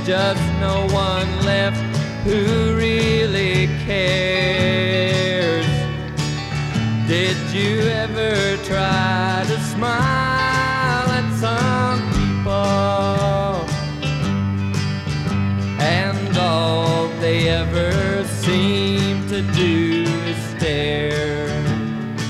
just no one left who really cares. Did you ever try to smile at some people, and all they ever seem to do